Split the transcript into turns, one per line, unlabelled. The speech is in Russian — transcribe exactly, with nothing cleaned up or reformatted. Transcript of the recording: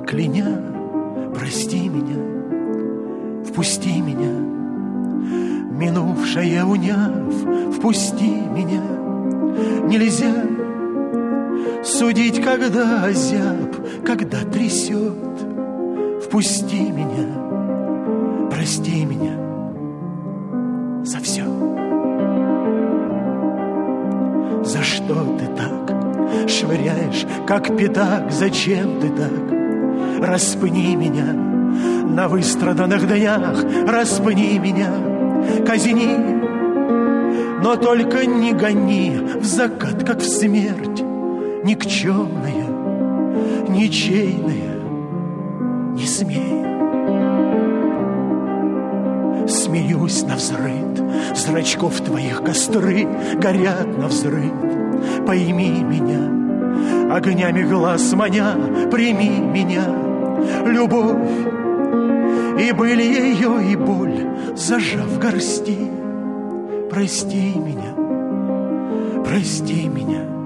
кляня, прости меня, впусти меня, минувшее уняв, впусти меня. Нельзя судить, когда озяб, когда трясет. Впусти меня, прости меня за все. За что ты так швыряешь, как пятак? Зачем ты так? Распни меня на выстраданных днях, распни меня, казни, но только не гони в закат, как в смерть, никчемная, ничейная, не смей. Смеюсь навзрыд, зрачков твоих костры горят навзрыд. Пойми меня, огнями глаз маня, прими меня, любовь, и были ее и боль, зажав в горсти. Прости меня, прости меня.